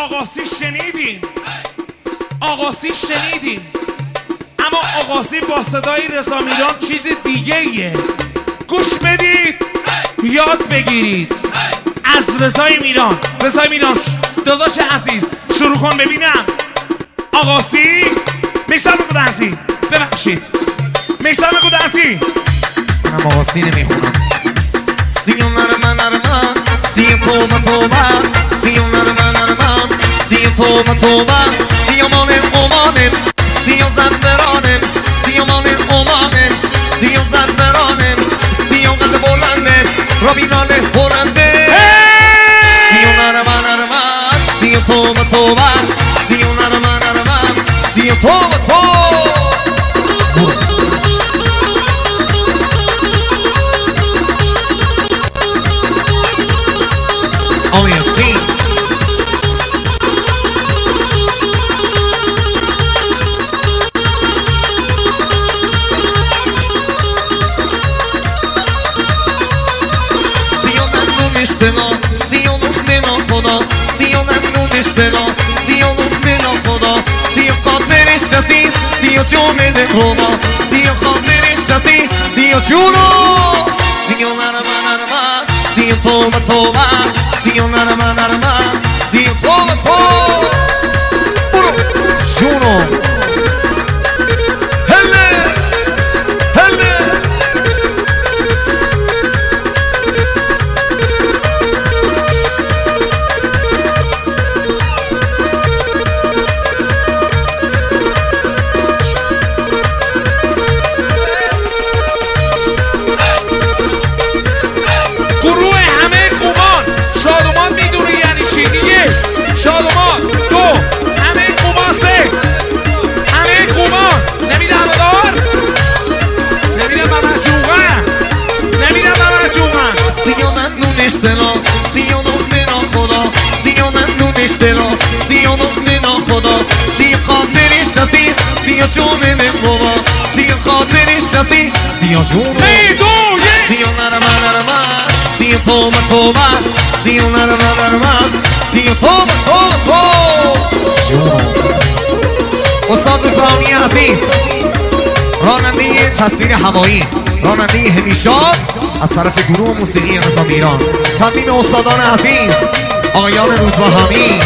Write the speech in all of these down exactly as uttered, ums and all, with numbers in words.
آقاسی شنیدیم آقاسی شنیدیم اما آقاسی با صدای رضا میران چیز دیگه ایه. گوش بدید یاد بگیرید از رضای میران. رضای میران داداش عزیز شروع کن ببینم. آقاسی میسم گودرزی ببخشید میسم گودرزی. من آقاسی نمیخونم. سیون نرمه نرمه سیون توبه توبه سیون نرمه نرمه سیون توبه توبه سیومانه اومانه سیون زنبرانه سیومانه اومانه سیون زنبرانه سیون قلب بلنده رابینانه بلنده سیون نرمه نرمه سیون توبه توبه سیون نرمه نرمه سیون توبه توبه. Only a scene. Sion'dan numishtema, Sion'un beno khoda, Sion'dan numishtema, Sion'un beno khoda, Sion khaterish aziz, Sion jomede khoda, Sion khaterish aziz, Sion chulo, Sion narma narma, Sion toba toba. Sion narma narma Sion toba toba. Juno Hele Hele گروه همه خوبان شادومان میدونه یعنی چی دیگه. شادومان دو همه خوبان سه همه خوبان. نمیده همدار نمیده ممجوغن نمیده ممجوغن. Sion'dan numishtema, Sion'un beno khoda, Sion'dan numishtema, Sion'un beno khoda, Sion khaterish aziz, Sion jomede khoda, Sion khaterish aziz, Sion juno. سه دو یک. Sion narma narma Sion toba toba Sion narma narma Sion toba toba toba. استاد رفاقی عزیز راننده تصویر هوایی راننده همیشاد از طرف گروه موسیقی رضا میران. تقدیم استادان عزیز آقایان روزباهمی.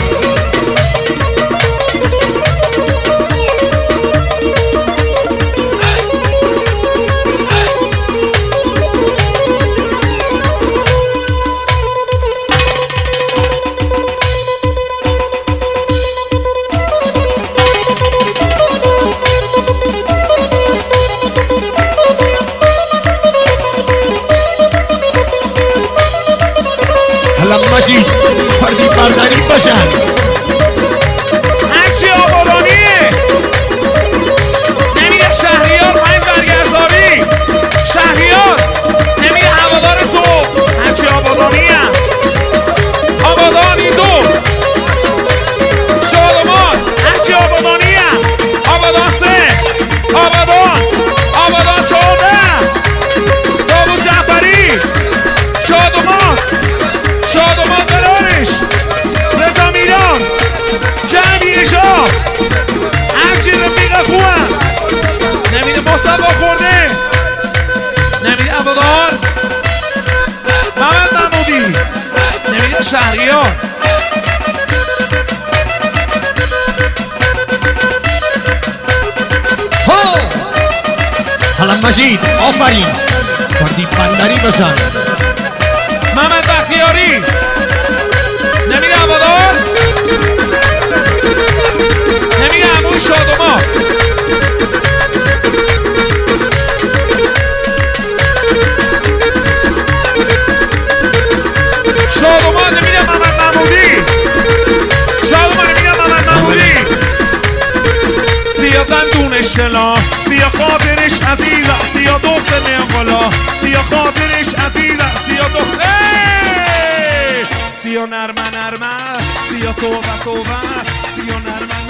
مجید فردی بردنی باشن هرچی آبادانیه نمیده شهریار پنج برگرزاری شهریار نمیده هوادار صبح. هرچی آبادانیه آبادانی دو شادمان. هرچی آبادانیه آبادان سه آبادان آبادان چهارده داوود جعفری شادمان شادمان قرارش رضا میران جمعی شاه. هرچی رفیق خوبم نمیده مصطفی خورده نمیده هوادار محمد محمودی نمیده شهریار. حالا مجید آفرین فردی بندری باشن. محمد بختیاری نمیده هوادار نمیده عموی شادمان. شادمان نمیده محمد محمودی شادمان نمیده محمد محمودی. سیا دندونش کلا سیا خاطرش عزیزه سیا دختر نقلا سیا خاطرش عزیزه سیا دختر سیا نرمه نرمه سیا توبه توبه سیا نرمه